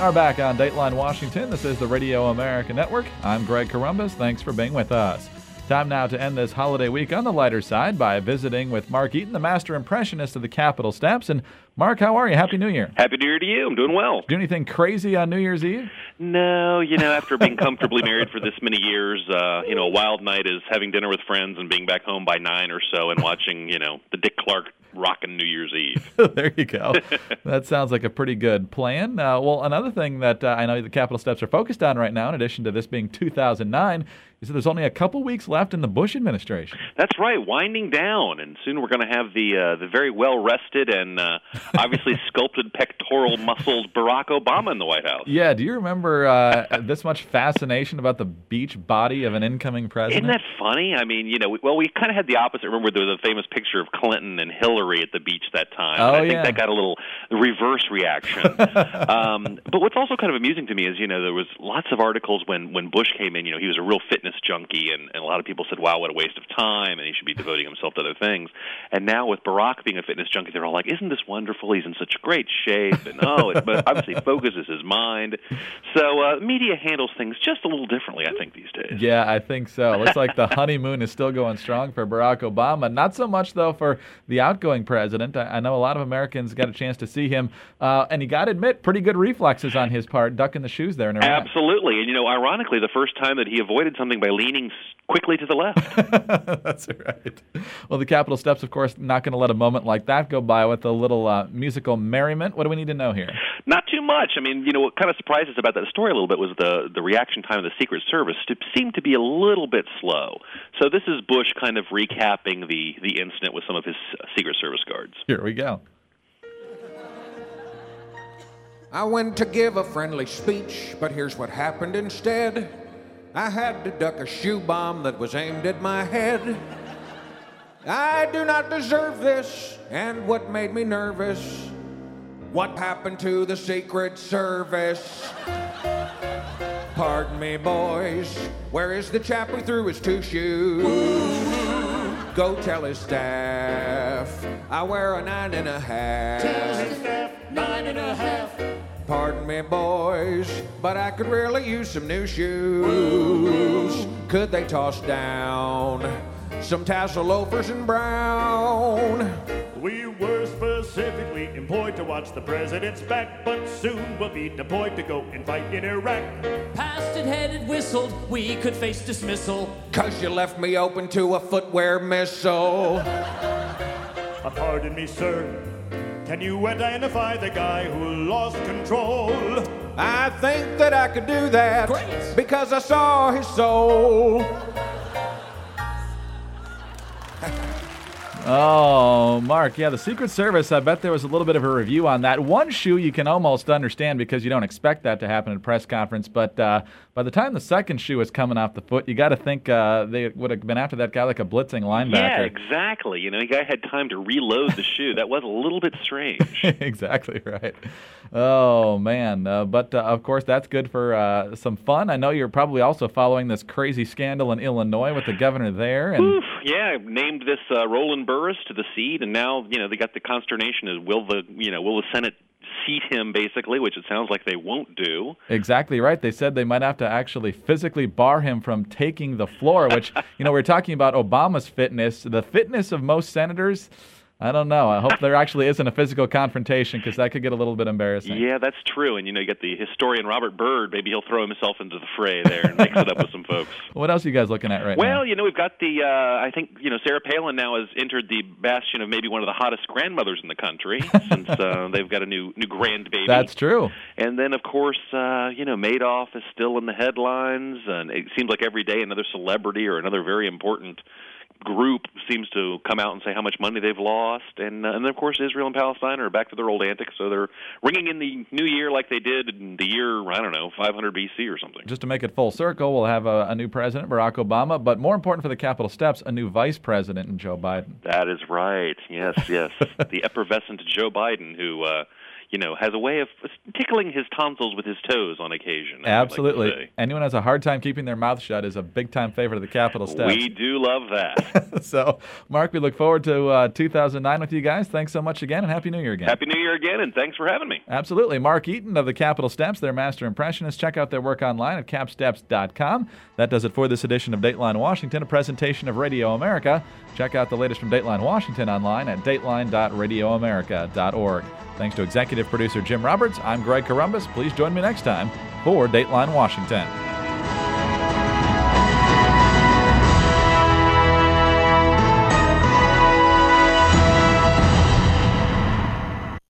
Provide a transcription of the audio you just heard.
are back on Dateline Washington. This is the Radio America Network. I'm Greg Corombos. Thanks for being with us. Time now to end this holiday week on the lighter side by visiting with Mark Eaton, the master impressionist of the Capitol steps. And Mark, how are you? Happy New Year. Happy New Year to you. I'm doing well. Do anything crazy on New Year's Eve? No, after being comfortably married for this many years, a wild night is having dinner with friends and being back home by 9 or so and watching, the Dick Clark rockin' New Year's Eve. There you go. That sounds like a pretty good plan. Well, another thing that I know the Capitol steps are focused on right now, in addition to this being 2009, is that there's only a couple weeks left in the Bush administration. That's right, winding down, and soon we're going to have the very well-rested and obviously sculpted pectoral muscled Barack Obama in the White House. Yeah, do you remember this much fascination about the beach body of an incoming president? Isn't that funny? I mean, we kind of had the opposite. Remember, there was a famous picture of Clinton and Hillary at the beach that time. Oh, I think that got a little reverse reaction. But what's also kind of amusing to me is, there was lots of articles when Bush came in, he was a real fitness junkie, and a lot of people said, wow, what a waste of time, and he should be devoting himself to other things. And now with Barack being a fitness junkie, they're all like, isn't this wonderful? He's in such great shape, and it obviously focuses his mind. So media handles things just a little differently, I think, these days. Yeah, I think so. Looks like the honeymoon is still going strong for Barack Obama. Not so much, though, for the outgoing president. I know a lot of Americans got a chance to see him, and you got to admit, pretty good reflexes on his part, ducking the shoes there in Iraq. Absolutely. And, ironically, the first time that he avoided something by leaning quickly to the left. That's right. Well, the Capitol steps, of course, not going to let a moment like that go by with a little musical merriment. What do we need to know here? Not too much. I mean, what kind of surprised us about that story a little bit was the reaction time of the Secret Service seemed to be a little bit slow. So this is Bush kind of recapping the incident with some of his Secret Service guards. Here we go. I went to give a friendly speech, but here's what happened instead. I had to duck a shoe bomb that was aimed at my head. I do not deserve this, and what made me nervous? What happened to the Secret Service? Pardon me, boys, where is the chap who threw his 2 shoes? Go tell his staff I wear a 9.5. Tell his staff 9.5. Pardon me, boys, but I could really use some new shoes. Could they toss down some tassel loafers in brown? We were specifically employed to watch the president's back, but soon we'll be deployed to go and fight in Iraq. Passed it, headed, whistled, we could face dismissal. 'Cause you left me open to a footwear missile. Pardon me, sir. Can you identify the guy who lost control? I think that I could do that. Great. Because I saw his soul. Oh, Mark, yeah, the Secret Service, I bet there was a little bit of a review on that. One shoe you can almost understand because you don't expect that to happen at a press conference, but by the time the second shoe was coming off the foot, you got to think they would have been after that guy like a blitzing linebacker. Yeah, exactly. The guy had time to reload the shoe. That was a little bit strange. Exactly right. Oh, man. But, of course, that's good for some fun. I know you're probably also following this crazy scandal in Illinois with the governor there. And Oof, yeah, named this Roland Burris to the seat, and now, they got the consternation is will the Senate seat him, basically, which it sounds like they won't do. Exactly right. They said they might have to actually physically bar him from taking the floor, which, we're talking about Obama's fitness. The fitness of most senators, I don't know. I hope there actually isn't a physical confrontation because that could get a little bit embarrassing. Yeah, that's true. And, you get the historian Robert Byrd. Maybe he'll throw himself into the fray there and mix it up with some folks. What else are you guys looking at right now? Well, we've got I think, Sarah Palin now has entered the bastion of maybe one of the hottest grandmothers in the country since they've got a new grandbaby. That's true. And then, of course, Madoff is still in the headlines. And it seems like every day another celebrity or another very important group seems to come out and say how much money they've lost. And then, of course, Israel and Palestine are back to their old antics, so they're ringing in the new year like they did in the year, 500 BC or something. Just to make it full circle, we'll have a new president, Barack Obama, but more important for the Capitol steps, a new vice president in Joe Biden. That is right. Yes. The effervescent Joe Biden, who has a way of tickling his tonsils with his toes on occasion. Absolutely. Anyone who has a hard time keeping their mouth shut is a big-time favorite of the Capitol steps. We do love that. So, Mark, we look forward to 2009 with you guys. Thanks so much again, and Happy New Year again. Happy New Year again, and thanks for having me. Absolutely. Mark Eaton of the Capitol Steps, their master impressionist. Check out their work online at capsteps.com. That does it for this edition of Dateline Washington, a presentation of Radio America. Check out the latest from Dateline Washington online at dateline.radioamerica.org. Thanks to executive producer Jim Roberts. I'm Greg Corombos. Please join me next time for Dateline Washington.